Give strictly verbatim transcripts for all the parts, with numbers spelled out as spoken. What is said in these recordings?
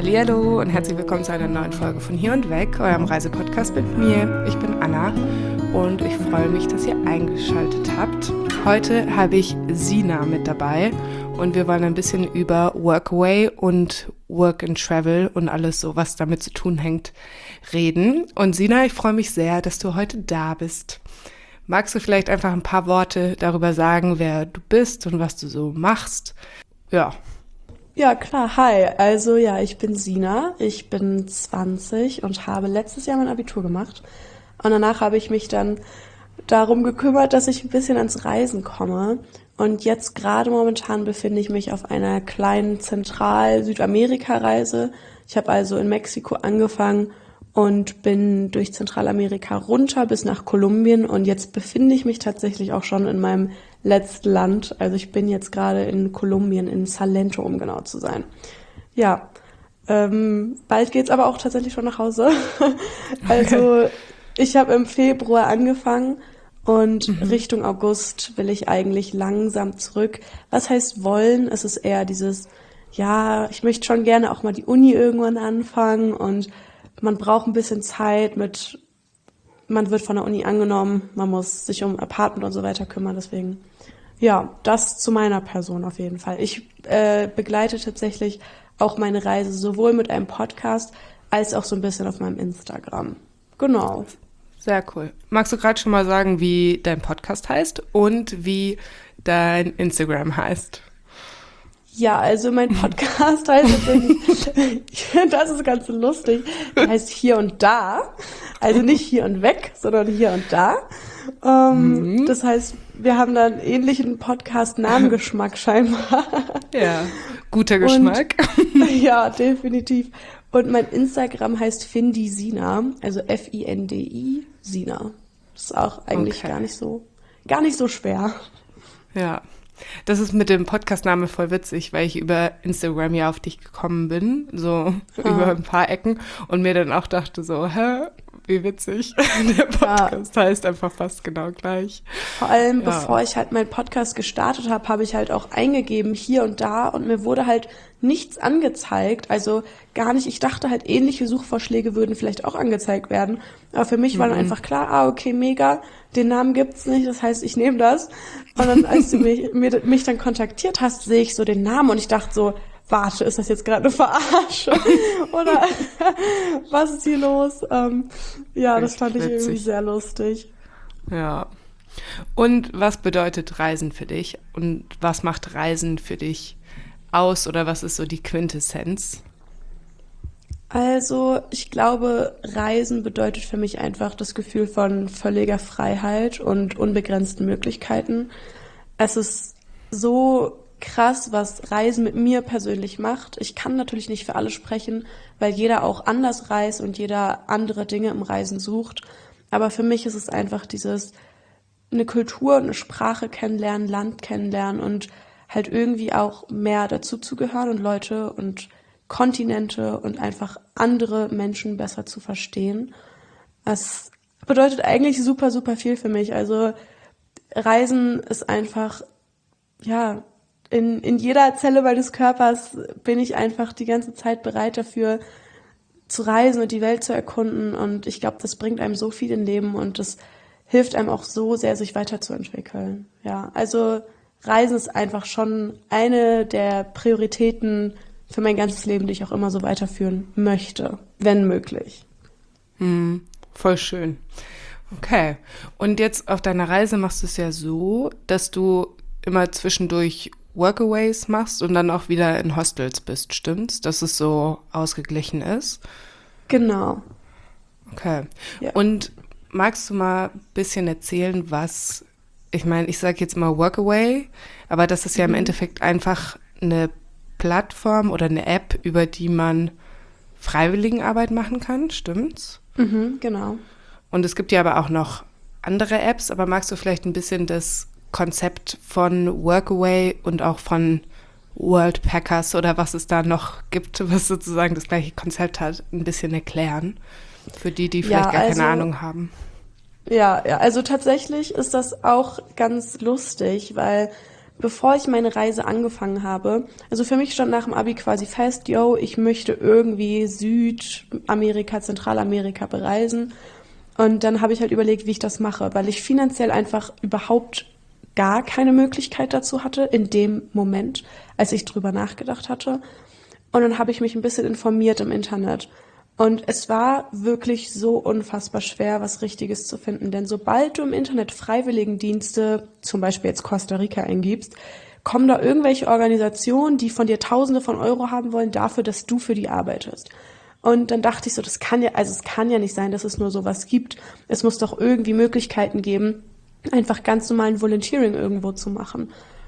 Hallihallo und herzlich willkommen zu einer neuen Folge von Hier und Weg, eurem Reisepodcast mit mir. Ich bin Anna und ich freue mich, dass ihr eingeschaltet habt. Heute habe ich Sina mit dabei und wir wollen ein bisschen über Workaway und Work and Travel und alles so, was damit zu tun hängt, reden. Und Sina, ich freue mich sehr, dass du heute da bist. Magst du vielleicht einfach ein paar Worte darüber sagen, wer du bist und was du so machst? Ja. Ja, klar. Hi. Also ja, ich bin Sina. Ich bin zwanzig und habe letztes Jahr mein Abitur gemacht. Und danach habe ich mich dann darum gekümmert, dass ich ein bisschen ans Reisen komme. Und jetzt gerade momentan befinde ich mich auf einer kleinen Zentral-Südamerika-Reise. Ich habe also in Mexiko angefangen und bin durch Zentralamerika runter bis nach Kolumbien. Und jetzt befinde ich mich tatsächlich auch schon in meinem letzten Land. Also ich bin jetzt gerade in Kolumbien, in Salento, um genau zu sein. Ja, ähm, bald geht's aber auch tatsächlich schon nach Hause. Also ich habe im Februar angefangen und mhm. Richtung August will ich eigentlich langsam zurück. Was heißt wollen? Es ist eher dieses, ja, ich möchte schon gerne auch mal die Uni irgendwann anfangen und man braucht ein bisschen Zeit mit, man wird von der Uni angenommen, man muss sich um Apartment und so weiter kümmern, deswegen, ja, das zu meiner Person auf jeden Fall. Ich äh, begleite tatsächlich auch meine Reise sowohl mit einem Podcast als auch so ein bisschen auf meinem Instagram. Genau. Sehr cool. Magst du gerade schon mal sagen, wie dein Podcast heißt und wie dein Instagram heißt? Ja, also mein Podcast heißt tatsächlich, ich finde, das ist ganz lustig, der heißt Hier und Da, also nicht Hier und Weg, sondern Hier und Da. Ähm, mhm. Das heißt, wir haben da einen ähnlichen Podcast-Namengeschmack scheinbar. Ja, guter Geschmack. Und, ja, definitiv. Und mein Instagram heißt Findi Sina, also F I N D I Sina. Das ist auch eigentlich okay. gar nicht so, gar nicht so schwer. Ja. Das ist mit dem Podcast-Name voll witzig, weil ich über Instagram ja auf dich gekommen bin, so ah. über ein paar Ecken und mir dann auch dachte so, hä, wie witzig, der Podcast ja. heißt einfach fast genau gleich. Vor allem, ja. bevor ich halt meinen Podcast gestartet habe, habe ich halt auch eingegeben, hier und da, und mir wurde halt nichts angezeigt, also gar nicht, ich dachte halt, ähnliche Suchvorschläge würden vielleicht auch angezeigt werden, aber für mich mhm. war dann einfach klar, ah, okay, mega, den Namen gibt's nicht, das heißt, ich nehme das. Und dann, als du mich, mir, mich dann kontaktiert hast, sehe ich so den Namen und ich dachte so, warte, ist das jetzt gerade eine Verarsche? Oder was ist hier los? Ähm, ja, das fand ich irgendwie sehr lustig. Ja. Und was bedeutet Reisen für dich? Und was macht Reisen für dich aus? Oder was ist so die Quintessenz? Also, ich glaube, Reisen bedeutet für mich einfach das Gefühl von völliger Freiheit und unbegrenzten Möglichkeiten. Es ist so krass, was Reisen mit mir persönlich macht. Ich kann natürlich nicht für alle sprechen, weil jeder auch anders reist und jeder andere Dinge im Reisen sucht. Aber für mich ist es einfach dieses, eine Kultur und eine Sprache kennenlernen, Land kennenlernen und halt irgendwie auch mehr dazuzugehören und Leute und Kontinente und einfach andere Menschen besser zu verstehen. Das bedeutet eigentlich super, super viel für mich. Also Reisen ist einfach, ja, in, in jeder Zelle meines Körpers bin ich einfach die ganze Zeit bereit dafür zu reisen und die Welt zu erkunden. Und ich glaube, das bringt einem so viel im Leben und das hilft einem auch so sehr, sich weiterzuentwickeln. Ja, also Reisen ist einfach schon eine der Prioritäten für mein ganzes Leben, die ich auch immer so weiterführen möchte, wenn möglich. Hm, voll schön. Okay. Und jetzt auf deiner Reise machst du es ja so, dass du immer zwischendurch Workaways machst und dann auch wieder in Hostels bist, stimmt's? Dass es so ausgeglichen ist? Genau. Okay. Ja. Und magst du mal ein bisschen erzählen, was, ich meine, ich sage jetzt mal Workaway, aber das ist ja mhm. im Endeffekt einfach eine Plattform oder eine App, über die man Freiwilligenarbeit machen kann, stimmt's? Mhm, genau. Und es gibt ja aber auch noch andere Apps, aber magst du vielleicht ein bisschen das Konzept von Workaway und auch von Worldpackers oder was es da noch gibt, was sozusagen das gleiche Konzept hat, ein bisschen erklären, für die, die vielleicht ja, gar also, keine Ahnung haben? Ja, ja, also tatsächlich ist das auch ganz lustig, weil bevor ich meine Reise angefangen habe, also für mich stand nach dem Abi quasi fest, yo, ich möchte irgendwie Südamerika, Zentralamerika bereisen. Und dann habe ich halt überlegt, wie ich das mache, weil ich finanziell einfach überhaupt gar keine Möglichkeit dazu hatte, in dem Moment, als ich drüber nachgedacht hatte. Und dann habe ich mich ein bisschen informiert im Internet. Und es war wirklich so unfassbar schwer, was Richtiges zu finden. Denn sobald du im Internet Freiwilligendienste, zum Beispiel jetzt Costa Rica, eingibst, kommen da irgendwelche Organisationen, die von dir Tausende von Euro haben wollen, dafür, dass du für die arbeitest. Und dann dachte ich so, das kann ja, also es kann ja nicht sein, dass es nur sowas gibt. Es muss doch irgendwie Möglichkeiten geben, einfach ganz normalen Volunteering irgendwo zu machen.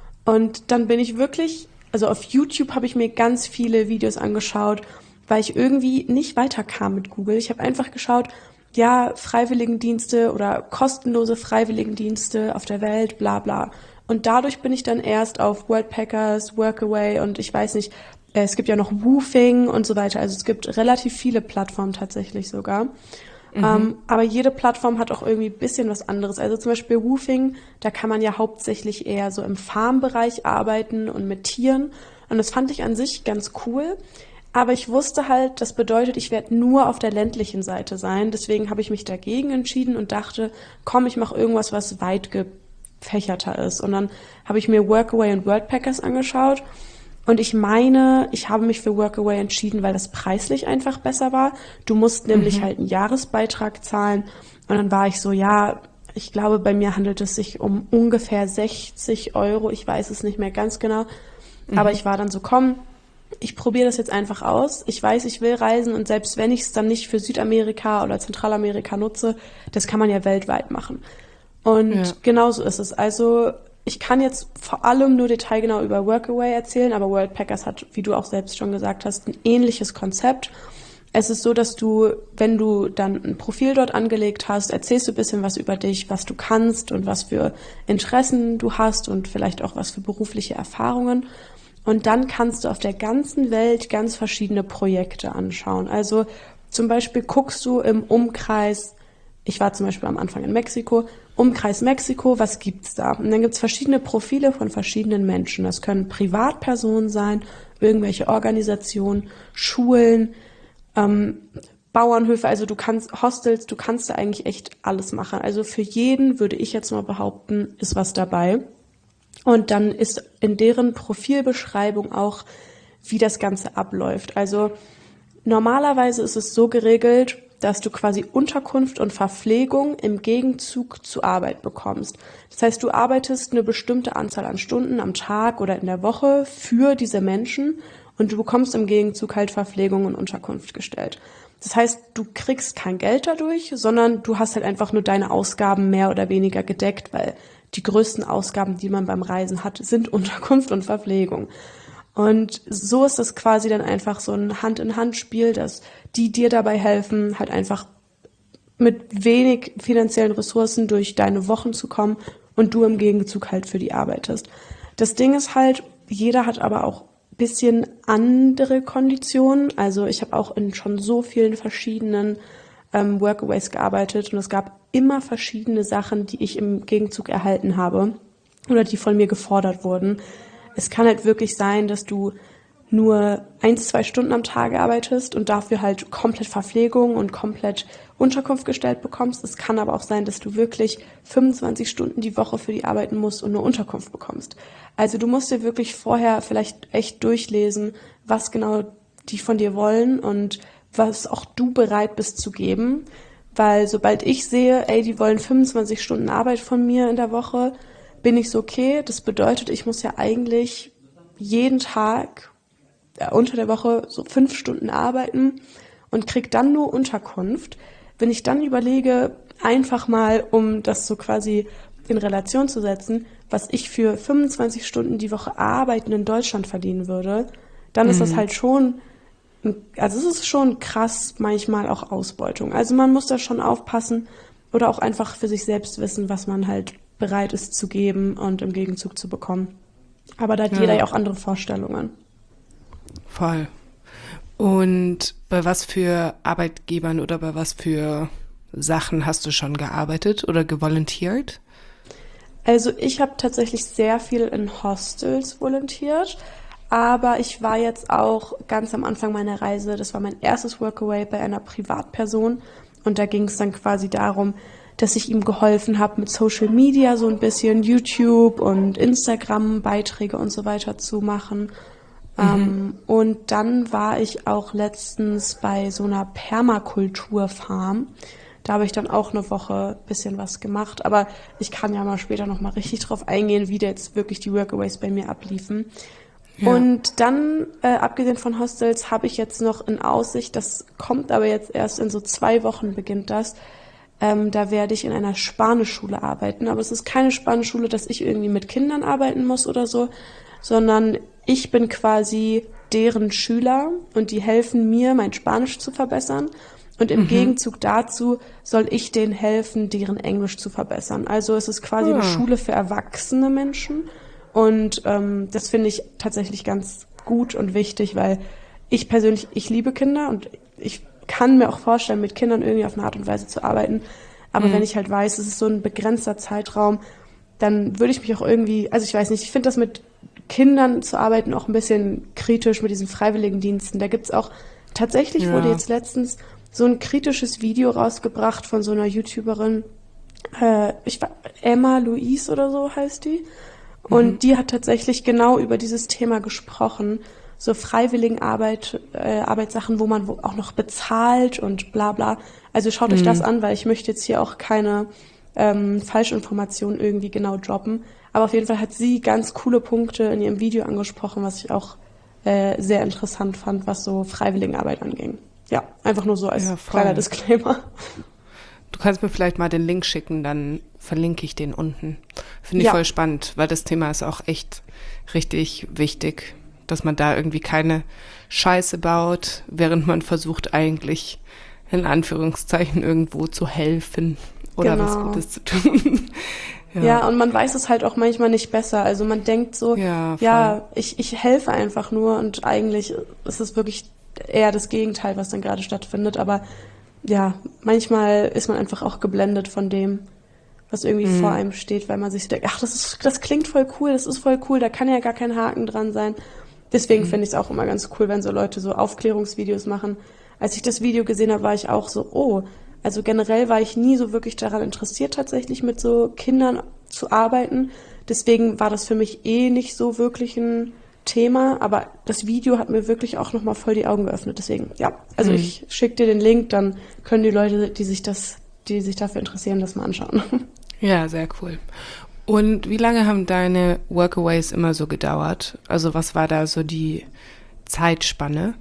Und dann bin ich wirklich, also auf YouTube habe ich mir ganz viele Videos angeschaut, weil ich irgendwie nicht weiterkam mit Google. Ich habe einfach geschaut, ja, Freiwilligendienste oder kostenlose Freiwilligendienste auf der Welt, bla bla. Und dadurch bin ich dann erst auf Worldpackers, Workaway und ich weiß nicht, es gibt ja noch Woofing und so weiter. Also es gibt relativ viele Plattformen tatsächlich sogar. Mhm. Ähm, aber jede Plattform hat auch irgendwie ein bisschen was anderes. Also zum Beispiel Woofing, da kann man ja hauptsächlich eher so im Farmbereich arbeiten und mit Tieren. Und das fand ich an sich ganz cool. Aber ich wusste halt, das bedeutet, ich werde nur auf der ländlichen Seite sein. Deswegen habe ich mich dagegen entschieden und dachte, komm, ich mache irgendwas, was weit gefächerter ist. Und dann habe ich mir Workaway und Worldpackers angeschaut. Und ich meine, ich habe mich für Workaway entschieden, weil das preislich einfach besser war. Du musst nämlich mhm. halt einen Jahresbeitrag zahlen. Und dann war ich so, ja, ich glaube, bei mir handelt es sich um ungefähr sechzig Euro. Ich weiß es nicht mehr ganz genau. Mhm. Aber ich war dann so, komm, ich probiere das jetzt einfach aus. Ich weiß, ich will reisen und selbst wenn ich es dann nicht für Südamerika oder Zentralamerika nutze, das kann man ja weltweit machen. Und ja. genauso ist es. Also ich kann jetzt vor allem nur detailgenau über Workaway erzählen, aber Worldpackers hat, wie du auch selbst schon gesagt hast, ein ähnliches Konzept. Es ist so, dass du, wenn du dann ein Profil dort angelegt hast, erzählst du ein bisschen was über dich, was du kannst und was für Interessen du hast und vielleicht auch was für berufliche Erfahrungen. Und dann kannst du auf der ganzen Welt ganz verschiedene Projekte anschauen. Also zum Beispiel guckst du im Umkreis, ich war zum Beispiel am Anfang in Mexiko, Umkreis Mexiko, was gibt's da? Und dann gibt's verschiedene Profile von verschiedenen Menschen. Das können Privatpersonen sein, irgendwelche Organisationen, Schulen, ähm, Bauernhöfe, also du kannst Hostels, du kannst da eigentlich echt alles machen. Also für jeden, würde ich jetzt mal behaupten, ist was dabei. Und dann ist in deren Profilbeschreibung auch, wie das Ganze abläuft. Also normalerweise ist es so geregelt, dass du quasi Unterkunft und Verpflegung im Gegenzug zu Arbeit bekommst. Das heißt, du arbeitest eine bestimmte Anzahl an Stunden am Tag oder in der Woche für diese Menschen und du bekommst im Gegenzug halt Verpflegung und Unterkunft gestellt. Das heißt, du kriegst kein Geld dadurch, sondern du hast halt einfach nur deine Ausgaben mehr oder weniger gedeckt, weil die größten Ausgaben, die man beim Reisen hat, sind Unterkunft und Verpflegung. Und so ist das quasi dann einfach so ein Hand-in-Hand-Spiel, dass die dir dabei helfen, halt einfach mit wenig finanziellen Ressourcen durch deine Wochen zu kommen und du im Gegenzug halt für die arbeitest. Das Ding ist halt, jeder hat aber auch ein bisschen andere Konditionen. Also ich habe auch in schon so vielen verschiedenen ähm, Workaways gearbeitet und es gab immer verschiedene Sachen, die ich im Gegenzug erhalten habe oder die von mir gefordert wurden. Es kann halt wirklich sein, dass du nur ein, zwei Stunden am Tag arbeitest und dafür halt komplett Verpflegung und komplett Unterkunft gestellt bekommst. Es kann aber auch sein, dass du wirklich fünfundzwanzig Stunden die Woche für die arbeiten musst und nur Unterkunft bekommst. Also du musst dir wirklich vorher vielleicht echt durchlesen, was genau die von dir wollen und was auch du bereit bist zu geben. Weil sobald ich sehe, ey, die wollen fünfundzwanzig Stunden Arbeit von mir in der Woche, bin ich so, okay, das bedeutet, ich muss ja eigentlich jeden Tag ja, unter der Woche so fünf Stunden arbeiten und krieg dann nur Unterkunft. Wenn ich dann überlege, einfach mal, um das so quasi in Relation zu setzen, was ich für fünfundzwanzig Stunden die Woche arbeiten in Deutschland verdienen würde, dann mhm. ist das halt schon, also es ist schon krass manchmal auch Ausbeutung. Also man muss da schon aufpassen oder auch einfach für sich selbst wissen, was man halt bereit ist zu geben und im Gegenzug zu bekommen. Aber da hat ja. jeder ja auch andere Vorstellungen. Voll. Und bei was für Arbeitgebern oder bei was für Sachen hast du schon gearbeitet oder gevolontiert? Also ich habe tatsächlich sehr viel in Hostels volontiert, aber ich war jetzt auch ganz am Anfang meiner Reise, das war mein erstes Workaway bei einer Privatperson und da ging es dann quasi darum, dass ich ihm geholfen habe, mit Social Media so ein bisschen YouTube und Instagram Beiträge und so weiter zu machen. Mhm. Ähm, und dann war ich auch letztens bei so einer Permakulturfarm. Da habe ich dann auch eine Woche bisschen was gemacht. Aber ich kann ja mal später noch mal richtig drauf eingehen, wie da jetzt wirklich die Workaways bei mir abliefen. Ja. Und dann, äh, abgesehen von Hostels, habe ich jetzt noch in Aussicht, das kommt aber jetzt erst in so zwei Wochen beginnt das, ähm, da werde ich in einer Spanischschule arbeiten. Aber es ist keine Spanischschule, dass ich irgendwie mit Kindern arbeiten muss oder so, sondern ich bin quasi deren Schüler und die helfen mir, mein Spanisch zu verbessern. Und im mhm. Gegenzug dazu soll ich denen helfen, deren Englisch zu verbessern. Also es ist quasi ja. eine Schule für erwachsene Menschen. Und ähm, das finde ich tatsächlich ganz gut und wichtig, weil ich persönlich, ich liebe Kinder und ich kann mir auch vorstellen, mit Kindern irgendwie auf eine Art und Weise zu arbeiten. Aber mhm. wenn ich halt weiß, es ist so ein begrenzter Zeitraum, dann würde ich mich auch irgendwie, also ich weiß nicht, ich finde das mit Kindern zu arbeiten auch ein bisschen kritisch mit diesen Freiwilligendiensten. Da gibt's auch, tatsächlich ja. wurde jetzt letztens so ein kritisches Video rausgebracht von so einer YouTuberin, äh, ich war Emma Louise oder so heißt die. Und mhm. die hat tatsächlich genau über dieses Thema gesprochen, so Freiwilligenarbeit, äh, Arbeitssachen, wo man wo auch noch bezahlt und bla bla. Also schaut mhm. euch das an, weil ich möchte jetzt hier auch keine ähm, Falschinformationen irgendwie genau droppen. Aber auf jeden Fall hat sie ganz coole Punkte in ihrem Video angesprochen, was ich auch äh, sehr interessant fand, was so Freiwilligenarbeit anging. Ja, einfach nur so als ja, kleiner Disclaimer. Du kannst mir vielleicht mal den Link schicken, dann verlinke ich den unten. Finde ich ja. voll spannend, weil das Thema ist auch echt richtig wichtig, dass man da irgendwie keine Scheiße baut, während man versucht eigentlich in Anführungszeichen irgendwo zu helfen oder genau. was Gutes zu tun. ja. ja, und man weiß es halt auch manchmal nicht besser. Also man denkt so, ja, ja ich, ich helfe einfach nur und eigentlich ist es wirklich eher das Gegenteil, was dann gerade stattfindet. Aber ja, manchmal ist man einfach auch geblendet von dem, was irgendwie mhm. vor einem steht, weil man sich denkt, ach, das ist, das klingt voll cool, das ist voll cool, da kann ja gar kein Haken dran sein. Deswegen mhm. finde ich es auch immer ganz cool, wenn so Leute so Aufklärungsvideos machen. Als ich das Video gesehen habe, war ich auch so, oh, also generell war ich nie so wirklich daran interessiert, tatsächlich mit so Kindern zu arbeiten. Deswegen war das für mich eh nicht so wirklich ein Thema, aber das Video hat mir wirklich auch nochmal voll die Augen geöffnet. Deswegen, ja, also mhm. ich schicke dir den Link, dann können die Leute, die sich das, die sich dafür interessieren, das mal anschauen. Ja, sehr cool. Und wie lange haben deine Workaways immer so gedauert? Also was war da so die Zeitspanne?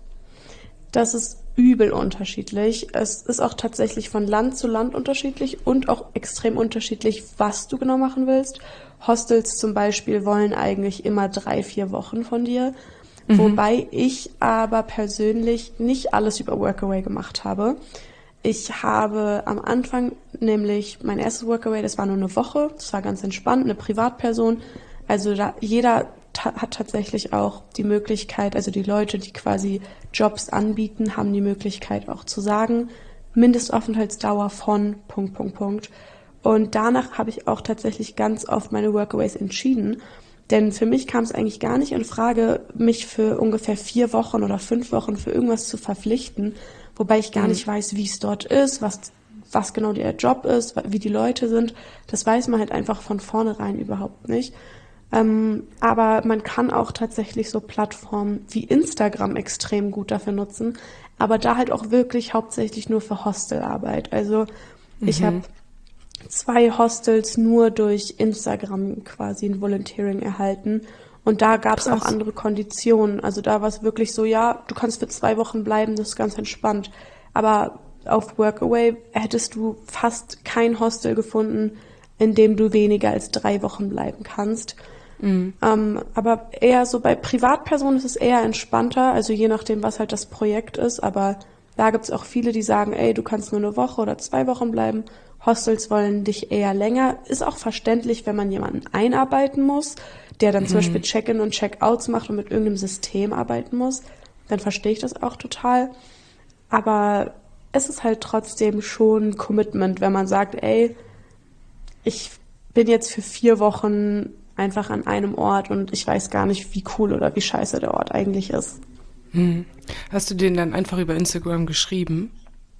Das ist übel unterschiedlich. Es ist auch tatsächlich von Land zu Land unterschiedlich und auch extrem unterschiedlich, was du genau machen willst. Hostels zum Beispiel wollen eigentlich immer drei, vier Wochen von dir. Mhm. Wobei ich aber persönlich nicht alles über Workaway gemacht habe. Ich habe am Anfang nämlich mein erstes Workaway, das war nur eine Woche, das war ganz entspannt, eine Privatperson. Also da, jeder ta- hat tatsächlich auch die Möglichkeit, also die Leute, die quasi Jobs anbieten, haben die Möglichkeit auch zu sagen, Mindestaufenthaltsdauer von Punkt, Punkt, Punkt. Und danach habe ich auch tatsächlich ganz oft meine Workaways entschieden. Denn für mich kam es eigentlich gar nicht in Frage, mich für ungefähr vier Wochen oder fünf Wochen für irgendwas zu verpflichten, wobei ich gar mhm. nicht weiß, wie es dort ist, was, was genau der Job ist, wie die Leute sind. Das weiß man halt einfach von vornherein überhaupt nicht. Ähm, aber man kann auch tatsächlich so Plattformen wie Instagram extrem gut dafür nutzen, aber da halt auch wirklich hauptsächlich nur für Hostelarbeit. Also mhm. ich habe zwei Hostels nur durch Instagram quasi ein Volunteering erhalten. Und da gab es auch andere Konditionen. Also da war es wirklich so, ja, du kannst für zwei Wochen bleiben, das ist ganz entspannt. Aber auf Workaway hättest du fast kein Hostel gefunden, in dem du weniger als drei Wochen bleiben kannst. Mhm. Ähm, aber eher so bei Privatpersonen ist es eher entspannter, also je nachdem, was halt das Projekt ist. Aber da gibt es auch viele, die sagen, ey, du kannst nur eine Woche oder zwei Wochen bleiben. Hostels wollen dich eher länger. Ist auch verständlich, wenn man jemanden einarbeiten muss, der dann mhm. zum Beispiel Check-in und Check-outs macht und mit irgendeinem System arbeiten muss. Dann verstehe ich das auch total. Aber es ist halt trotzdem schon ein Commitment, wenn man sagt, ey, ich bin jetzt für vier Wochen einfach an einem Ort und ich weiß gar nicht, wie cool oder wie scheiße der Ort eigentlich ist. Hm. Hast du den dann einfach über Instagram geschrieben?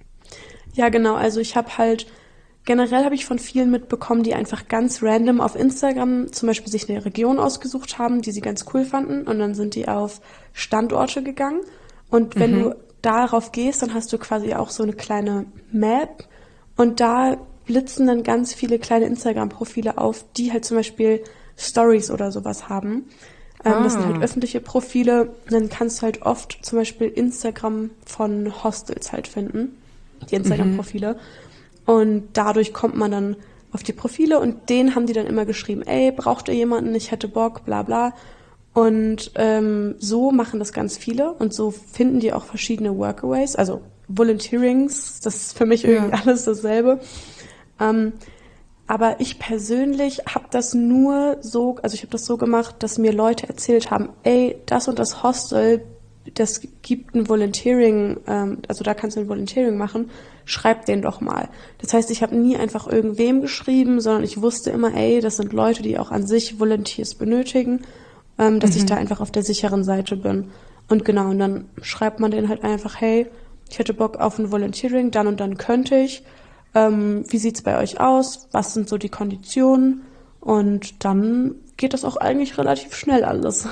Ja, genau. Also ich habe halt, generell habe ich von vielen mitbekommen, die einfach ganz random auf Instagram zum Beispiel sich eine Region ausgesucht haben, die sie ganz cool fanden und dann sind die auf Standorte gegangen. Und wenn Mhm. du darauf gehst, dann hast du quasi auch so eine kleine Map und da blitzen dann ganz viele kleine Instagram-Profile auf, die halt zum Beispiel Stories oder sowas haben. Ähm, das sind halt Ah. öffentliche Profile. Dann kannst du halt oft zum Beispiel Instagram von Hostels halt finden, die Mhm. Instagram-Profile. Und dadurch kommt man dann auf die Profile und denen haben die dann immer geschrieben, ey, braucht ihr jemanden, ich hätte Bock, bla bla. Und ähm, so machen das ganz viele und so finden die auch verschiedene Workaways, also Volunteerings, das ist für mich irgendwie Ja. alles dasselbe. Ähm, aber ich persönlich habe das nur so, also ich habe das so gemacht, dass mir Leute erzählt haben, ey, das und das Hostel, das gibt ein Volunteering, ähm, also da kannst du ein Volunteering machen, schreib den doch mal. Das heißt, ich habe nie einfach irgendwem geschrieben, sondern ich wusste immer, ey, das sind Leute, die auch an sich Volunteers benötigen, ähm, dass ich da Mhm. einfach auf der sicheren Seite bin. Und genau, und dann schreibt man denen halt einfach, hey, ich hätte Bock auf ein Volunteering, dann und dann könnte ich. Ähm, wie sieht's bei euch aus? Was sind so die Konditionen? Und dann geht das auch eigentlich relativ schnell alles.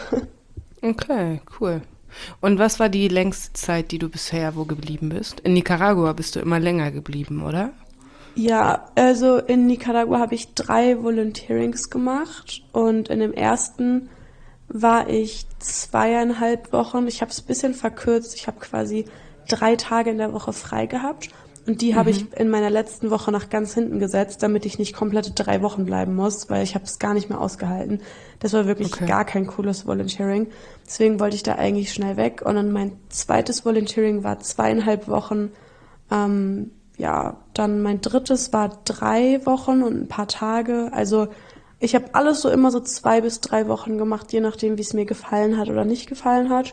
Okay, cool. Und was war die längste Zeit, die du bisher wo geblieben bist? In Nicaragua bist du immer länger geblieben, oder? Ja, also in Nicaragua habe ich drei Volunteerings gemacht und in dem ersten war ich zweieinhalb Wochen. Ich habe es ein bisschen verkürzt. Ich habe quasi drei Tage in der Woche frei gehabt und die habe Mhm. ich in meiner letzten Woche nach ganz hinten gesetzt, damit ich nicht komplette drei Wochen bleiben muss, weil ich habe es gar nicht mehr ausgehalten. Das war wirklich Okay. gar kein cooles Volunteering. Deswegen wollte ich da eigentlich schnell weg. Und dann mein zweites Volunteering war zweieinhalb Wochen. Ähm, ja, dann mein drittes war drei Wochen und ein paar Tage. Also ich habe alles so immer so zwei bis drei Wochen gemacht, je nachdem, wie es mir gefallen hat oder nicht gefallen hat.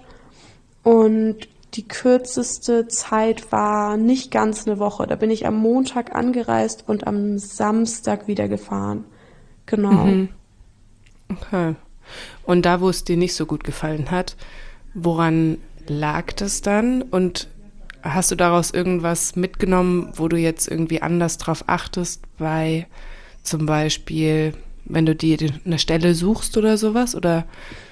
Und die kürzeste Zeit war nicht ganz eine Woche. Da bin ich am Montag angereist und am Samstag wieder gefahren. Genau. Mhm. Okay. Und da, wo es dir nicht so gut gefallen hat, woran lag das dann? Und hast du daraus irgendwas mitgenommen, wo du jetzt irgendwie anders drauf achtest, bei zum Beispiel, wenn du dir eine Stelle suchst oder sowas? Oder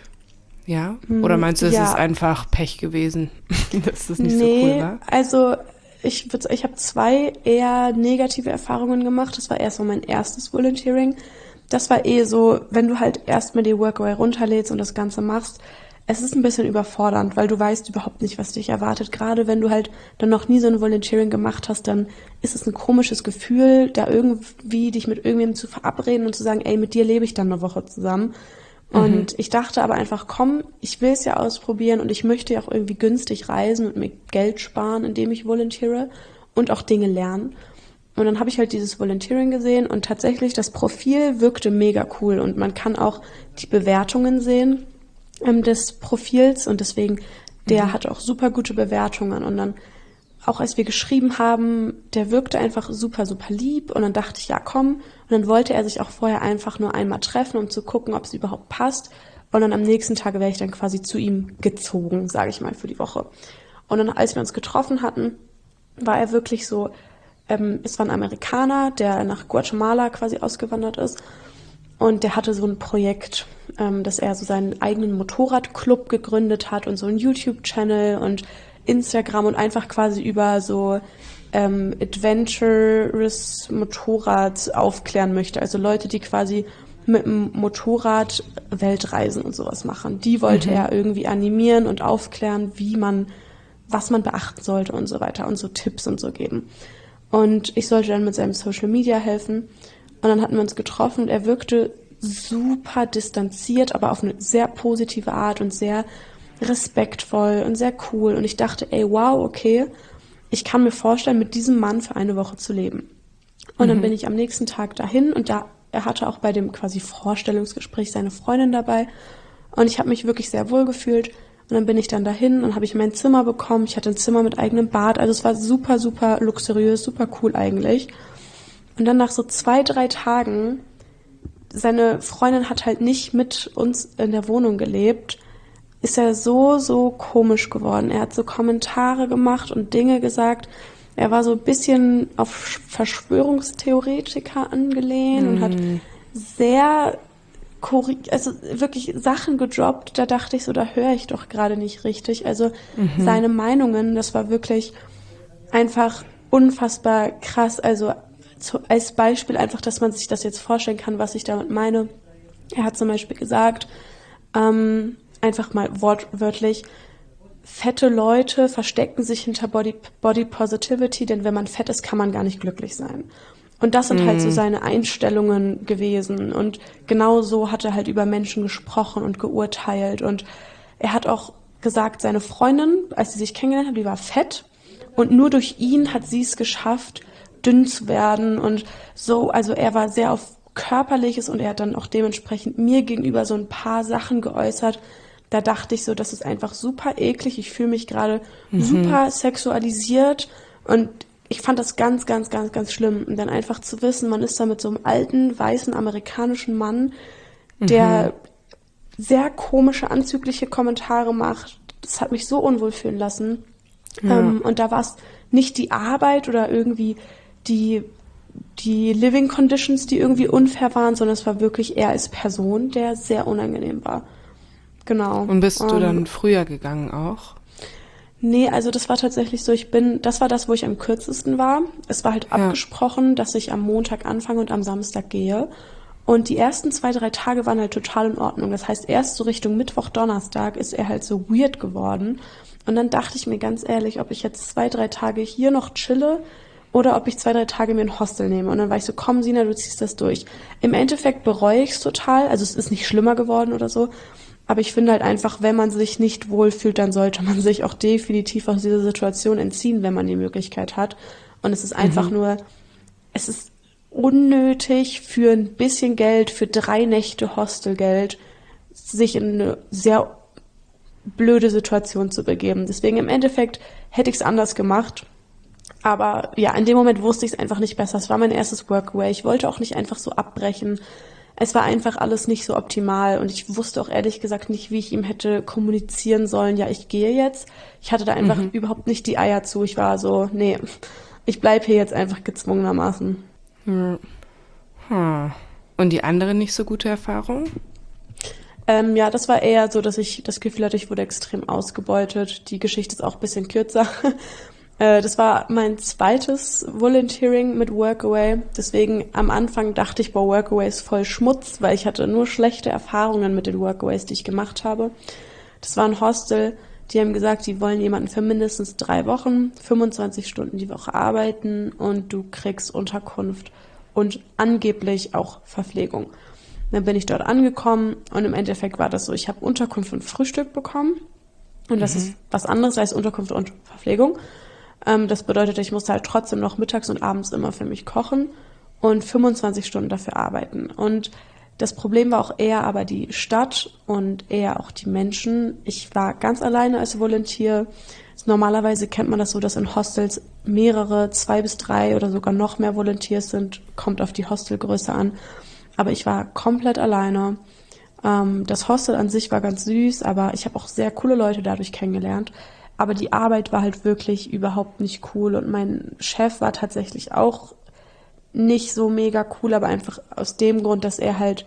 ja? Oder Hm, meinst du, es ist ja, einfach Pech gewesen, dass das nicht so cool nee, war? also ich würd, ich habe zwei eher negative Erfahrungen gemacht. Das war erst mal mein erstes Volunteering. Das war eh so, wenn du halt erstmal die Workaway runterlädst und das Ganze machst, es ist ein bisschen überfordernd, weil du weißt überhaupt nicht, was dich erwartet. Gerade wenn du halt dann noch nie so ein Volunteering gemacht hast, dann ist es ein komisches Gefühl, da irgendwie dich mit irgendjemandem zu verabreden und zu sagen, ey, mit dir lebe ich dann eine Woche zusammen. Mhm. Und ich dachte aber einfach, komm, ich will es ja ausprobieren und ich möchte ja auch irgendwie günstig reisen und mir Geld sparen, indem ich volontiere und auch Dinge lernen. Und dann habe ich halt dieses Volunteering gesehen und tatsächlich das Profil wirkte mega cool und man kann auch die Bewertungen sehen ähm, des Profils und deswegen, der Mhm. hat auch super gute Bewertungen und dann auch als wir geschrieben haben, der wirkte einfach super, super lieb und dann dachte ich, ja komm. Und dann wollte er sich auch vorher einfach nur einmal treffen, um zu gucken, ob es überhaupt passt. Und dann am nächsten Tag wäre ich dann quasi zu ihm gezogen, sage ich mal, für die Woche. Und dann, als wir uns getroffen hatten, war er wirklich so, ähm, es war ein Amerikaner, der nach Guatemala quasi ausgewandert ist. Und der hatte so ein Projekt, ähm, dass er so seinen eigenen Motorradclub gegründet hat und so einen YouTube-Channel und Instagram und einfach quasi über so ähm, Adventurous Motorrad aufklären möchte. Also Leute, die quasi mit dem Motorrad Weltreisen und sowas machen. Die wollte Mhm. er irgendwie animieren und aufklären, wie man, was man beachten sollte und so weiter und so Tipps und so geben. Und ich sollte dann mit seinem Social Media helfen. Und dann hatten wir uns getroffen und er wirkte super distanziert, aber auf eine sehr positive Art und sehr respektvoll und sehr cool. Und ich dachte, ey, wow, okay, ich kann mir vorstellen, mit diesem Mann für eine Woche zu leben. Und dann bin Mhm. ich am nächsten Tag dahin und da, er hatte auch bei dem quasi Vorstellungsgespräch seine Freundin dabei. Und ich habe mich wirklich sehr wohl gefühlt. Und dann bin ich dann dahin und habe ich mein Zimmer bekommen. Ich hatte ein Zimmer mit eigenem Bad. Also es war super, super luxuriös, super cool eigentlich. Und dann nach so zwei, drei Tagen seine Freundin hat halt nicht mit uns in der Wohnung gelebt, ist er so, so komisch geworden. Er hat so Kommentare gemacht und Dinge gesagt. Er war so ein bisschen auf Verschwörungstheoretiker angelehnt mhm. und hat sehr, also wirklich Sachen gedroppt. Da dachte ich so, da höre ich doch gerade nicht richtig. Also mhm. seine Meinungen, das war wirklich einfach unfassbar krass. Also zu, als Beispiel einfach, dass man sich das jetzt vorstellen kann, was ich damit meine. Er hat zum Beispiel gesagt, ähm, einfach mal wortwörtlich, fette Leute verstecken sich hinter Body, Body Positivity, denn wenn man fett ist, kann man gar nicht glücklich sein. Und das sind mm. halt so seine Einstellungen gewesen. Und genau so hat er halt über Menschen gesprochen und geurteilt. Und er hat auch gesagt, seine Freundin, als sie sich kennengelernt haben, die war fett. Und nur durch ihn hat sie es geschafft, dünn zu werden. Und so, also er war sehr auf Körperliches und er hat dann auch dementsprechend mir gegenüber so ein paar Sachen geäußert. Da dachte ich so, das ist einfach super eklig. Ich fühle mich gerade mhm. super sexualisiert und ich fand das ganz, ganz, ganz, ganz schlimm. Und dann einfach zu wissen, man ist da mit so einem alten, weißen, amerikanischen Mann, der mhm. sehr komische, anzügliche Kommentare macht. Das hat mich so unwohl fühlen lassen. Ja. Ähm, und da war es nicht die Arbeit oder irgendwie die, die Living Conditions, die irgendwie unfair waren, sondern es war wirklich er als Person, der sehr unangenehm war. Genau. Und bist du um, dann früher gegangen auch? Nee, also das war tatsächlich so, ich bin, das war das, wo ich am kürzesten war. Es war halt ja. abgesprochen, dass ich am Montag anfange und am Samstag gehe. Und die ersten zwei, drei Tage waren halt total in Ordnung. Das heißt, erst so Richtung Mittwoch, Donnerstag ist er halt so weird geworden. Und dann dachte ich mir ganz ehrlich, ob ich jetzt zwei, drei Tage hier noch chille oder ob ich zwei, drei Tage mir ein Hostel nehme. Und dann war ich so, komm Sina, du ziehst das durch. Im Endeffekt bereue ich es total. Also es ist nicht schlimmer geworden oder so. Aber ich finde halt einfach, wenn man sich nicht wohlfühlt, dann sollte man sich auch definitiv aus dieser Situation entziehen, wenn man die Möglichkeit hat. Und es ist einfach mhm. nur, es ist unnötig für ein bisschen Geld, für drei Nächte Hostelgeld, sich in eine sehr blöde Situation zu begeben. Deswegen im Endeffekt hätte ich es anders gemacht. Aber ja, in dem Moment wusste ich es einfach nicht besser. Es war mein erstes Workaway. Ich wollte auch nicht einfach so abbrechen. Es war einfach alles nicht so optimal und ich wusste auch ehrlich gesagt nicht, wie ich ihm hätte kommunizieren sollen, ja, ich gehe jetzt. Ich hatte da einfach mhm. überhaupt nicht die Eier zu. Ich war so, nee, ich bleib hier jetzt einfach gezwungenermaßen. Hm. Hm. Und die andere nicht so gute Erfahrung? Ähm, ja, das war eher so, dass ich das Gefühl hatte, ich wurde extrem ausgebeutet. Die Geschichte ist auch ein bisschen kürzer. Das war mein zweites Volunteering mit Workaway. Deswegen am Anfang dachte ich, boah, Workaway ist voll Schmutz, weil ich hatte nur schlechte Erfahrungen mit den Workaways, die ich gemacht habe. Das war ein Hostel, die haben gesagt, die wollen jemanden für mindestens drei Wochen, fünfundzwanzig Stunden die Woche arbeiten und du kriegst Unterkunft und angeblich auch Verpflegung. Dann bin ich dort angekommen und im Endeffekt war das so, ich habe Unterkunft und Frühstück bekommen und das mhm. ist was anderes als Unterkunft und Verpflegung. Das bedeutet, ich musste halt trotzdem noch mittags und abends immer für mich kochen und fünfundzwanzig Stunden dafür arbeiten. Und das Problem war auch eher aber die Stadt und eher auch die Menschen. Ich war ganz alleine als Volunteer. Normalerweise kennt man das so, dass in Hostels mehrere, zwei bis drei oder sogar noch mehr Volunteers sind. Kommt auf die Hostelgröße an. Aber ich war komplett alleine. Das Hostel an sich war ganz süß, aber ich habe auch sehr coole Leute dadurch kennengelernt. Aber die Arbeit war halt wirklich überhaupt nicht cool und mein Chef war tatsächlich auch nicht so mega cool, aber einfach aus dem Grund, dass er halt,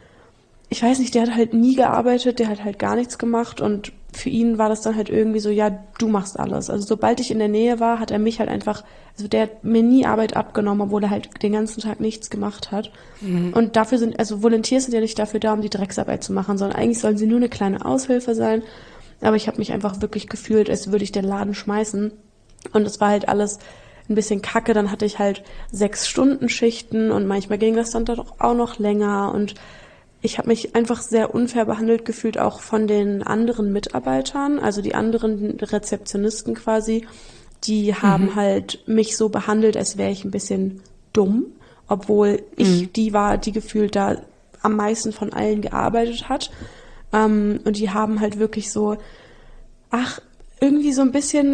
ich weiß nicht, der hat halt nie gearbeitet, der hat halt gar nichts gemacht und für ihn war das dann halt irgendwie so, ja, du machst alles. Also sobald ich in der Nähe war, hat er mich halt einfach, also der hat mir nie Arbeit abgenommen, obwohl er halt den ganzen Tag nichts gemacht hat. Mhm. Und dafür sind, also Volunteers sind ja nicht dafür da, um die Drecksarbeit zu machen, sondern eigentlich sollen sie nur eine kleine Aushilfe sein. Aber ich habe mich einfach wirklich gefühlt, als würde ich den Laden schmeißen. Und es war halt alles ein bisschen kacke. Dann hatte ich halt sechs Stunden Schichten und manchmal ging das dann doch auch noch länger. Und ich habe mich einfach sehr unfair behandelt gefühlt, auch von den anderen Mitarbeitern, also die anderen Rezeptionisten quasi. Die haben mhm. halt mich so behandelt, als wäre ich ein bisschen dumm, obwohl ich mhm. die war, die gefühlt da am meisten von allen gearbeitet hat. Um, und die haben halt wirklich so, ach, irgendwie so ein bisschen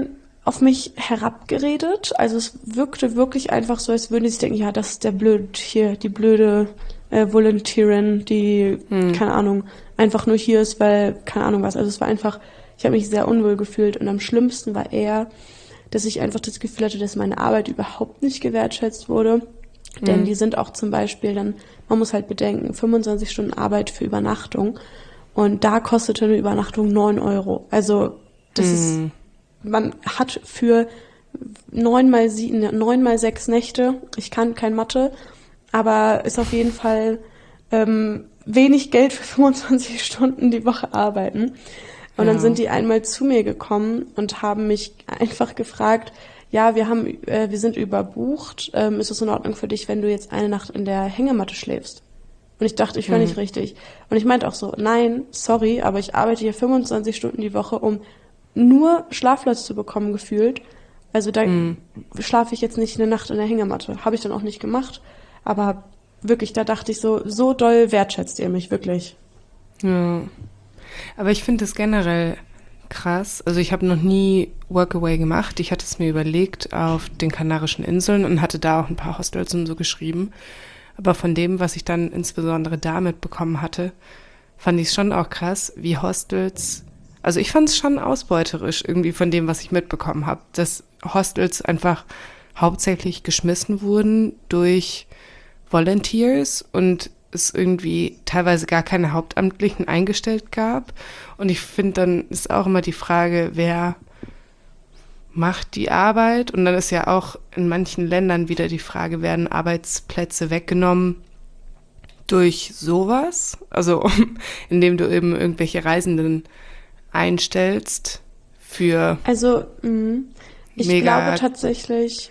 auf mich herabgeredet. Also es wirkte wirklich einfach so, als würden die sich denken, ja, das ist der blöd hier, die blöde äh, Volunteerin, die, hm. keine Ahnung, einfach nur hier ist, weil, keine Ahnung was. Also es war einfach, ich habe mich sehr unwohl gefühlt und am schlimmsten war eher, dass ich einfach das Gefühl hatte, dass meine Arbeit überhaupt nicht gewertschätzt wurde. Hm. Denn die sind auch zum Beispiel dann, man muss halt bedenken, fünfundzwanzig Stunden Arbeit für Übernachtung und da kostete eine Übernachtung neun Euro. Also das hm. ist, man hat für neun mal sieben, neun mal sechs Nächte, ich kann kein Mathe, aber ist auf jeden Fall ähm, wenig Geld für fünfundzwanzig Stunden die Woche arbeiten. Und ja. Dann sind die einmal zu mir gekommen und haben mich einfach gefragt, ja, wir haben, äh, wir sind überbucht, ähm, ist es in Ordnung für dich, wenn du jetzt eine Nacht in der Hängematte schläfst? Und ich dachte, ich höre mhm. nicht richtig. Und ich meinte auch so, nein, sorry, aber ich arbeite hier fünfundzwanzig Stunden die Woche, um nur Schlafplatz zu bekommen, gefühlt. Also da mhm. schlafe ich jetzt nicht eine Nacht in der Hängematte. Habe ich dann auch nicht gemacht. Aber wirklich, da dachte ich so, so doll wertschätzt ihr mich, wirklich. Ja, aber ich finde es generell krass. Also ich habe noch nie Workaway gemacht. Ich hatte es mir überlegt auf den Kanarischen Inseln und hatte da auch ein paar Hostels und so geschrieben. Aber von dem, was ich dann insbesondere da mitbekommen hatte, fand ich es schon auch krass, wie Hostels, also ich fand es schon ausbeuterisch irgendwie von dem, was ich mitbekommen habe, dass Hostels einfach hauptsächlich geschmissen wurden durch Volunteers und es irgendwie teilweise gar keine Hauptamtlichen eingestellt gab. Und ich finde, dann ist auch immer die Frage, wer macht die Arbeit? Und dann ist ja auch in manchen Ländern wieder die Frage, werden Arbeitsplätze weggenommen durch sowas? Also indem du eben irgendwelche Reisenden einstellst für Also mh, ich mega glaube tatsächlich,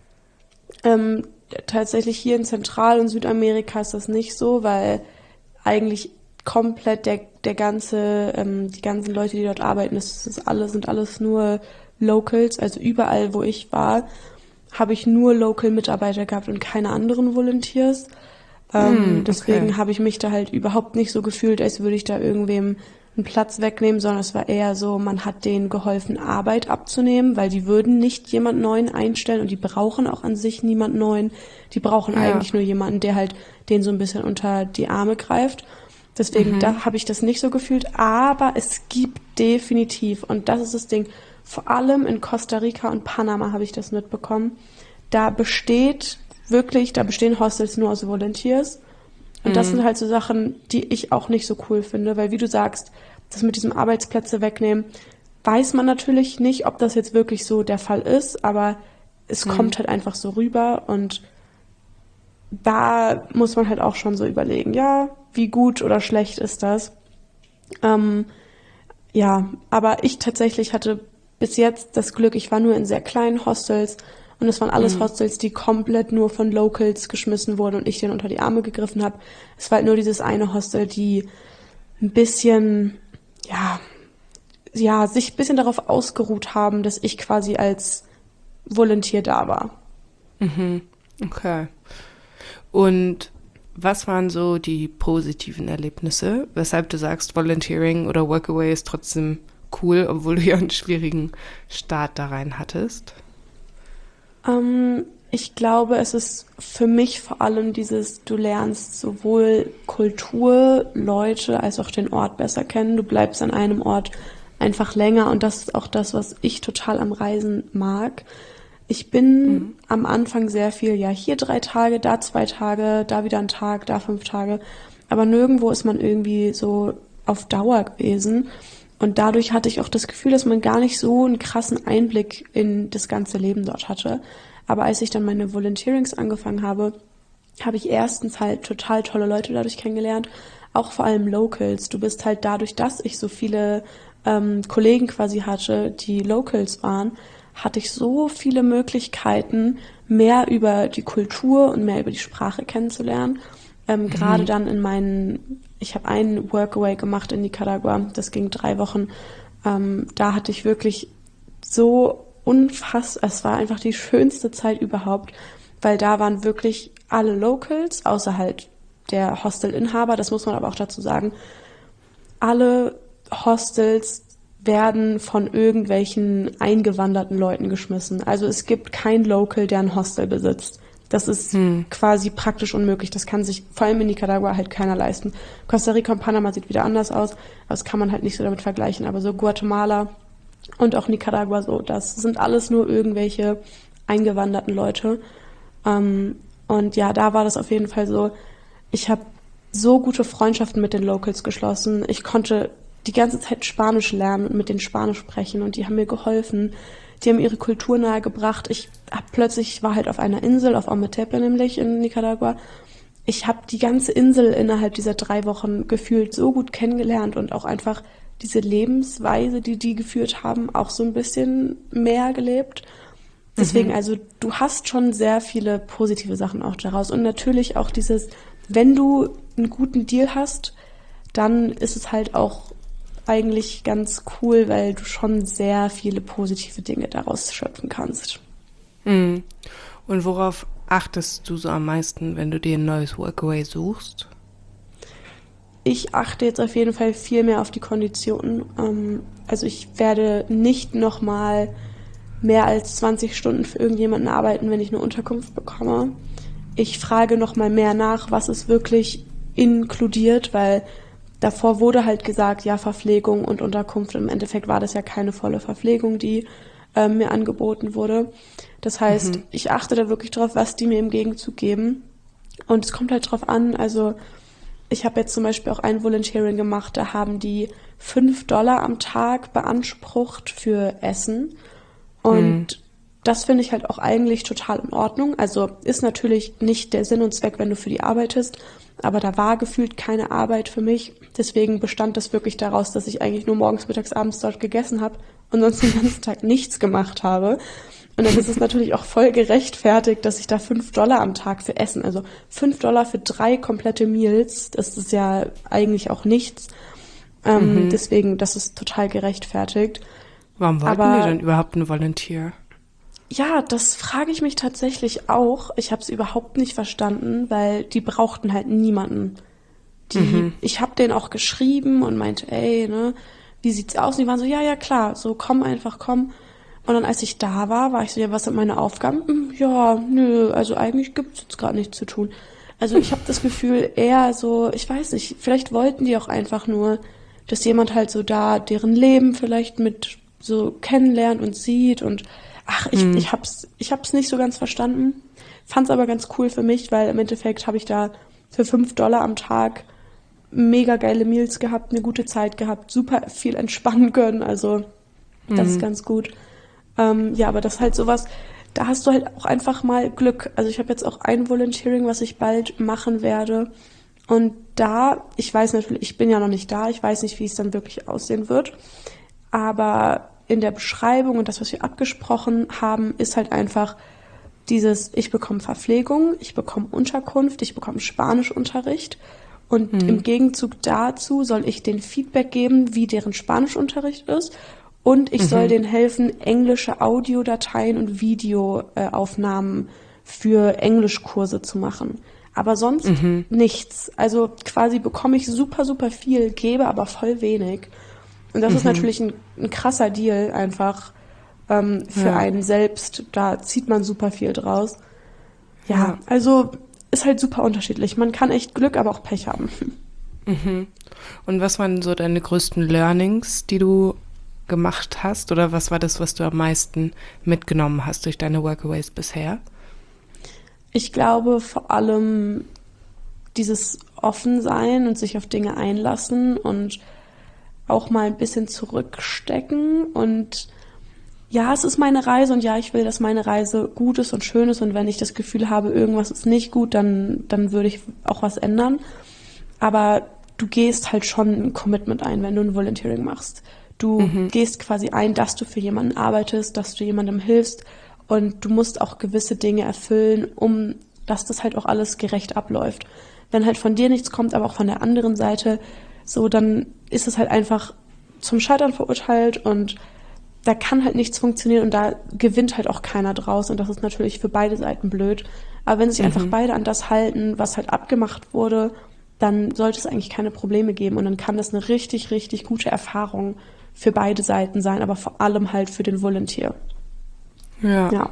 ähm, tatsächlich hier in Zentral- und Südamerika ist das nicht so, weil eigentlich komplett der der ganze ähm, die ganzen Leute, die dort arbeiten, das ist alles sind alles nur Locals. Also überall, wo ich war, habe ich nur Local-Mitarbeiter gehabt und keine anderen Volunteers. Ähm, mm, okay. Deswegen habe ich mich da halt überhaupt nicht so gefühlt, als würde ich da irgendwem einen Platz wegnehmen, sondern es war eher so, man hat denen geholfen, Arbeit abzunehmen, weil die würden nicht jemand Neuen einstellen und die brauchen auch an sich niemand Neuen. Die brauchen ja. eigentlich nur jemanden, der halt denen so ein bisschen unter die Arme greift. Deswegen, mhm. da habe ich das nicht so gefühlt, aber es gibt definitiv, und das ist das Ding, vor allem in Costa Rica und Panama habe ich das mitbekommen, da besteht wirklich, da bestehen Hostels nur aus Volunteers. Und das mhm. sind halt so Sachen, die ich auch nicht so cool finde, weil wie du sagst, das mit diesem Arbeitsplätze wegnehmen, weiß man natürlich nicht, ob das jetzt wirklich so der Fall ist, aber es mhm. kommt halt einfach so rüber und da muss man halt auch schon so überlegen, ja, wie gut oder schlecht ist das? Ähm, ja, aber ich tatsächlich hatte bis jetzt das Glück, ich war nur in sehr kleinen Hostels und es waren alles mhm. Hostels, die komplett nur von Locals geschmissen wurden und ich denen unter die Arme gegriffen habe. Es war halt nur dieses eine Hostel, die ein bisschen, ja, ja, sich ein bisschen darauf ausgeruht haben, dass ich quasi als Volunteer da war. Mhm. Okay. Und was waren so die positiven Erlebnisse, weshalb du sagst, Volunteering oder Workaway ist trotzdem cool, obwohl du ja einen schwierigen Start da rein hattest? Ähm, ich glaube, es ist für mich vor allem dieses, du lernst sowohl Kultur, Leute als auch den Ort besser kennen. Du bleibst an einem Ort einfach länger und das ist auch das, was ich total am Reisen mag. Ich bin mhm. am Anfang sehr viel, ja, hier drei Tage, da zwei Tage, da wieder ein Tag, da fünf Tage. Aber nirgendwo ist man irgendwie so auf Dauer gewesen. Und dadurch hatte ich auch das Gefühl, dass man gar nicht so einen krassen Einblick in das ganze Leben dort hatte. Aber als ich dann meine Volunteerings angefangen habe, habe ich erstens halt total tolle Leute dadurch kennengelernt. Auch vor allem Locals. Du bist halt dadurch, dass ich so viele ähm, Kollegen quasi hatte, die Locals waren, hatte ich so viele Möglichkeiten, mehr über die Kultur und mehr über die Sprache kennenzulernen. Ähm, mhm. Gerade dann in meinen, ich habe einen Workaway gemacht in Nicaragua, das ging drei Wochen. Ähm, da hatte ich wirklich so unfassbar, es war einfach die schönste Zeit überhaupt, weil da waren wirklich alle Locals, außer halt der Hostelinhaber, das muss man aber auch dazu sagen. Alle Hostels werden von irgendwelchen eingewanderten Leuten geschmissen. Also es gibt kein Local, der ein Hostel besitzt. Das ist hm. quasi praktisch unmöglich. Das kann sich vor allem in Nicaragua halt keiner leisten. Costa Rica und Panama sieht wieder anders aus. Das kann man halt nicht so damit vergleichen. Aber so Guatemala und auch Nicaragua so, das sind alles nur irgendwelche eingewanderten Leute. Ähm, und ja, da war das auf jeden Fall so. Ich habe so gute Freundschaften mit den Locals geschlossen. Ich konnte die ganze Zeit Spanisch lernen und mit denen Spanisch sprechen und die haben mir geholfen. Die haben ihre Kultur nahegebracht. Ich hab plötzlich, ich war halt auf einer Insel, auf Ometepe nämlich in Nicaragua. Ich habe die ganze Insel innerhalb dieser drei Wochen gefühlt so gut kennengelernt und auch einfach diese Lebensweise, die die geführt haben, auch so ein bisschen mehr gelebt. Deswegen, mhm. also du hast schon sehr viele positive Sachen auch daraus. Und natürlich auch dieses, wenn du einen guten Deal hast, dann ist es halt auch eigentlich ganz cool, weil du schon sehr viele positive Dinge daraus schöpfen kannst. Mhm. Und worauf achtest du so am meisten, wenn du dir ein neues Workaway suchst? Ich achte jetzt auf jeden Fall viel mehr auf die Konditionen. Also ich werde nicht nochmal mehr als zwanzig Stunden für irgendjemanden arbeiten, wenn ich eine Unterkunft bekomme. Ich frage nochmal mehr nach, was es wirklich inkludiert, weil davor wurde halt gesagt, ja, Verpflegung und Unterkunft. Im Endeffekt war das ja keine volle Verpflegung, die äh, mir angeboten wurde. Das heißt, mhm. ich achte da wirklich drauf, was die mir im Gegenzug geben. Und es kommt halt drauf an, also ich habe jetzt zum Beispiel auch ein Volunteering gemacht, da haben die fünf Dollar am Tag beansprucht für Essen. Und mhm. das finde ich halt auch eigentlich total in Ordnung. Also ist natürlich nicht der Sinn und Zweck, wenn du für die arbeitest, aber da war gefühlt keine Arbeit für mich. Deswegen bestand das wirklich daraus, dass ich eigentlich nur morgens, mittags, abends dort gegessen habe und sonst den ganzen Tag nichts gemacht habe. Und dann ist es natürlich auch voll gerechtfertigt, dass ich da fünf Dollar am Tag für Essen, also fünf Dollar für drei komplette Meals, das ist ja eigentlich auch nichts. Ähm, mhm. Deswegen, das ist total gerechtfertigt. Warum wollten Aber, die denn überhaupt einen Volunteer? Ja, das frage ich mich tatsächlich auch. Ich habe es überhaupt nicht verstanden, weil die brauchten halt niemanden. Die, mhm. Ich habe denen auch geschrieben und meinte, ey, ne, wie sieht's aus? Und die waren so, ja, ja, klar, so komm einfach, komm. Und dann, als ich da war, war ich so, ja, was sind meine Aufgaben? Ja, nö, also eigentlich gibt's jetzt gerade nichts zu tun. Also ich habe das Gefühl, eher so, ich weiß nicht, vielleicht wollten die auch einfach nur, dass jemand halt so da deren Leben vielleicht mit so kennenlernt und sieht und ach, ich, hm. ich hab's, ich hab's nicht so ganz verstanden, fand's aber ganz cool für mich, weil im Endeffekt habe ich da für fünf Dollar am Tag mega geile Meals gehabt, eine gute Zeit gehabt, super viel entspannen können, also das hm. ist ganz gut. Ähm, ja, aber das ist halt sowas, da hast du halt auch einfach mal Glück. Also ich habe jetzt auch ein Volunteering, was ich bald machen werde und da, ich weiß natürlich, ich bin ja noch nicht da, ich weiß nicht, wie es dann wirklich aussehen wird, aber in der Beschreibung und das, was wir abgesprochen haben, ist halt einfach dieses, ich bekomme Verpflegung, ich bekomme Unterkunft, ich bekomme Spanischunterricht und hm. im Gegenzug dazu soll ich denen Feedback geben, wie deren Spanischunterricht ist und ich mhm. soll denen helfen, englische Audiodateien und Videoaufnahmen für Englischkurse zu machen. Aber sonst mhm. nichts. Also quasi bekomme ich super, super viel, gebe aber voll wenig. Und das mhm. ist natürlich ein, ein krasser Deal einfach ähm, für ja. einen selbst. Da zieht man super viel draus. Ja, ja, also ist halt super unterschiedlich. Man kann echt Glück, aber auch Pech haben. Mhm. Und was waren so deine größten Learnings, die du gemacht hast? Oder was war das, was du am meisten mitgenommen hast durch deine Workaways bisher? Ich glaube vor allem dieses Offensein und sich auf Dinge einlassen und auch mal ein bisschen zurückstecken und ja, es ist meine Reise und ja, ich will, dass meine Reise gut ist und schön ist und wenn ich das Gefühl habe, irgendwas ist nicht gut, dann, dann würde ich auch was ändern. Aber du gehst halt schon ein Commitment ein, wenn du ein Volunteering machst. Du mhm. gehst quasi ein, dass du für jemanden arbeitest, dass du jemandem hilfst und du musst auch gewisse Dinge erfüllen, um dass das halt auch alles gerecht abläuft. Wenn halt von dir nichts kommt, aber auch von der anderen Seite, so, dann ist es halt einfach zum Scheitern verurteilt und da kann halt nichts funktionieren und da gewinnt halt auch keiner draus und das ist natürlich für beide Seiten blöd. Aber wenn sich mhm. einfach beide an das halten, was halt abgemacht wurde, dann sollte es eigentlich keine Probleme geben und dann kann das eine richtig, richtig gute Erfahrung für beide Seiten sein, aber vor allem halt für den Volunteer. Ja. Ja.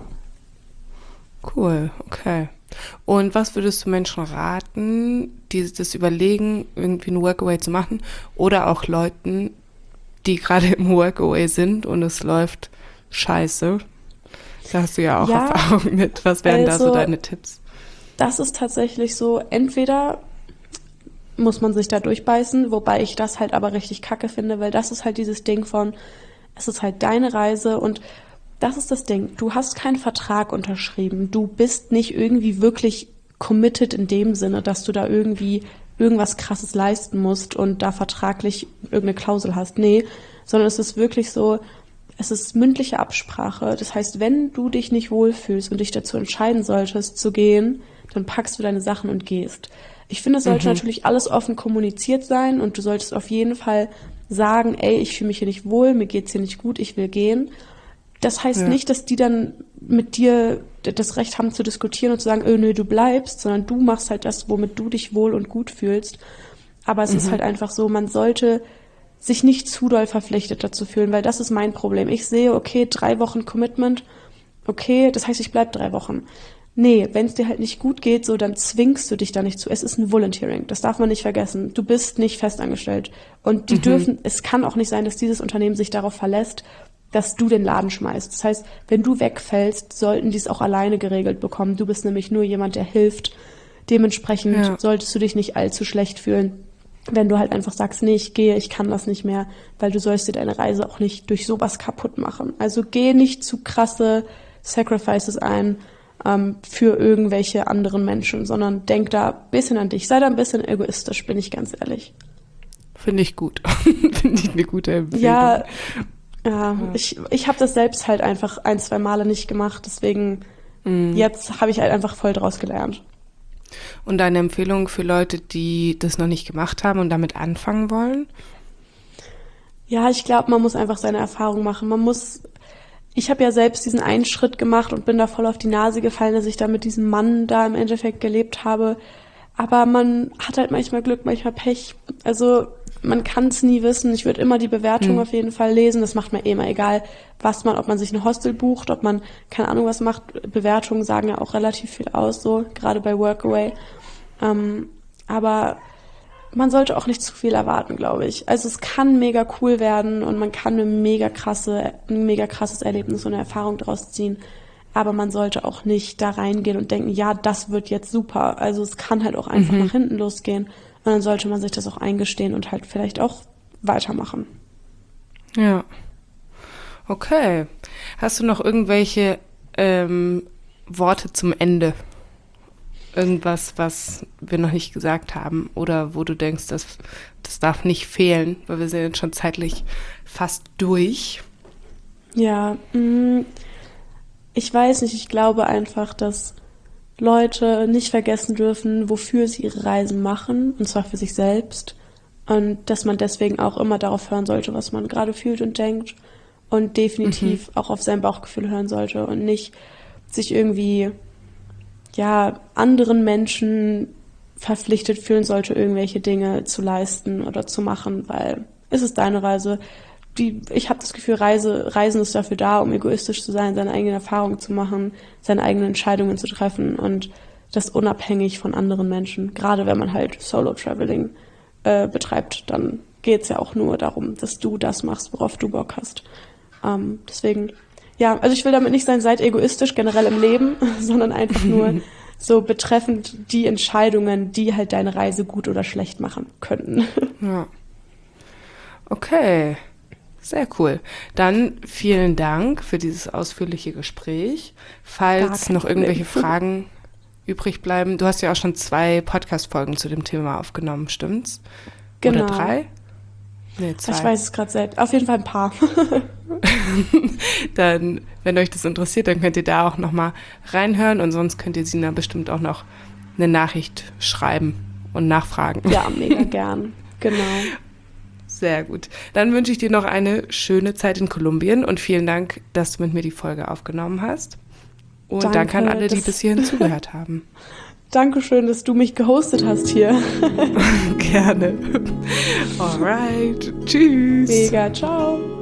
Cool, okay. Und was würdest du Menschen raten, die das überlegen, irgendwie ein Workaway zu machen oder auch Leuten, die gerade im Workaway sind und es läuft scheiße? Da hast du ja auch Ja, Erfahrung mit. Was wären also, da so deine Tipps? Das ist tatsächlich so, entweder muss man sich da durchbeißen, wobei ich das halt aber richtig kacke finde, weil das ist halt dieses Ding von, es ist halt deine Reise und das ist das Ding. Du hast keinen Vertrag unterschrieben. Du bist nicht irgendwie wirklich committed in dem Sinne, dass du da irgendwie irgendwas Krasses leisten musst und da vertraglich irgendeine Klausel hast. Nee, sondern es ist wirklich so, es ist mündliche Absprache. Das heißt, wenn du dich nicht wohlfühlst und dich dazu entscheiden solltest zu gehen, dann packst du deine Sachen und gehst. Ich finde, es sollte Mhm. natürlich alles offen kommuniziert sein und du solltest auf jeden Fall sagen, ey, ich fühle mich hier nicht wohl, mir geht's hier nicht gut, ich will gehen. Das heißt Ja. nicht, dass die dann mit dir das Recht haben zu diskutieren und zu sagen, öh, nö, du bleibst, sondern du machst halt das, womit du dich wohl und gut fühlst. Aber es ist halt einfach so, man sollte sich nicht zu doll verpflichtet dazu fühlen, weil das ist mein Problem. Ich sehe, okay, drei Wochen Commitment, okay, das heißt, ich bleib drei Wochen. Nee, wenn es dir halt nicht gut geht, so, dann zwingst du dich da nicht zu. Es ist ein Volunteering, das darf man nicht vergessen. Du bist nicht festangestellt. Und die dürfen, es kann auch nicht sein, dass dieses Unternehmen sich darauf verlässt, dass du den Laden schmeißt. Das heißt, wenn du wegfällst, sollten die es auch alleine geregelt bekommen. Du bist nämlich nur jemand, der hilft. Dementsprechend Ja. solltest du dich nicht allzu schlecht fühlen, wenn du halt einfach sagst, nee, ich gehe, ich kann das nicht mehr, weil du sollst dir deine Reise auch nicht durch sowas kaputt machen. Also geh nicht zu krasse Sacrifices ein ähm, für irgendwelche anderen Menschen, sondern denk da ein bisschen an dich. Sei da ein bisschen egoistisch, bin ich ganz ehrlich. Finde ich gut. Finde ich eine gute Empfehlung. Ja, ja, ich, ich habe das selbst halt einfach ein, zwei Male nicht gemacht, deswegen jetzt habe ich halt einfach voll draus gelernt. Und deine Empfehlung für Leute, die das noch nicht gemacht haben und damit anfangen wollen? Ja, ich glaube, man muss einfach seine Erfahrung machen. Man muss, ich habe ja selbst diesen einen Schritt gemacht und bin da voll auf die Nase gefallen, dass ich da mit diesem Mann da im Endeffekt gelebt habe. Aber man hat halt manchmal Glück, manchmal Pech. Also man kann es nie wissen. Ich würde immer die Bewertung Mhm. auf jeden Fall lesen. Das macht mir eh immer egal, was man, ob man sich ein Hostel bucht, ob man keine Ahnung was macht. Bewertungen sagen ja auch relativ viel aus, so gerade bei Workaway. Ähm, aber man sollte auch nicht zu viel erwarten, glaube ich. Also es kann mega cool werden und man kann eine mega krasse, ein mega krasses Erlebnis und eine Erfahrung draus ziehen. Aber man sollte auch nicht da reingehen und denken, ja, das wird jetzt super. Also es kann halt auch einfach Mhm. nach hinten losgehen. Und dann sollte man sich das auch eingestehen und halt vielleicht auch weitermachen. Ja. Okay. Hast du noch irgendwelche ähm, Worte zum Ende? Irgendwas, was wir noch nicht gesagt haben oder wo du denkst, das, das darf nicht fehlen, weil wir sind jetzt schon zeitlich fast durch. Ja, mh, ich weiß nicht, ich glaube einfach, dass Leute nicht vergessen dürfen, wofür sie ihre Reisen machen, und zwar für sich selbst. Und dass man deswegen auch immer darauf hören sollte, was man gerade fühlt und denkt. Und definitiv auch auf sein Bauchgefühl hören sollte und nicht sich irgendwie, ja, anderen Menschen verpflichtet fühlen sollte, irgendwelche Dinge zu leisten oder zu machen, weil es ist deine Reise. Die, ich habe das Gefühl, Reise, Reisen ist dafür da, um egoistisch zu sein, seine eigenen Erfahrungen zu machen, seine eigenen Entscheidungen zu treffen und das unabhängig von anderen Menschen. Gerade wenn man halt Solo-Traveling äh, betreibt, dann geht's ja auch nur darum, dass du das machst, worauf du Bock hast. Ähm, deswegen, ja, also ich will damit nicht sein, seid egoistisch generell im Leben, sondern einfach nur so betreffend die Entscheidungen, die halt deine Reise gut oder schlecht machen könnten. Ja. Okay. Sehr cool. Dann vielen Dank für dieses ausführliche Gespräch. Falls Gar kein noch irgendwelche Problem. Fragen übrig bleiben, du hast ja auch schon zwei Podcast-Folgen zu dem Thema aufgenommen, stimmt's? Genau. Oder drei? Nee, zwei. Ich weiß es gerade selbst. Auf jeden Fall ein paar. Dann, wenn euch das interessiert, dann könnt ihr da auch nochmal reinhören und sonst könnt ihr Sina bestimmt auch noch eine Nachricht schreiben und nachfragen. Ja, mega gern. Genau. Sehr gut. Dann wünsche ich dir noch eine schöne Zeit in Kolumbien und vielen Dank, dass du mit mir die Folge aufgenommen hast. Und Danke, danke an alle, die das- bis hierhin zugehört haben. Dankeschön, dass du mich gehostet hast hier. Gerne. Alright. Tschüss. Mega, ciao.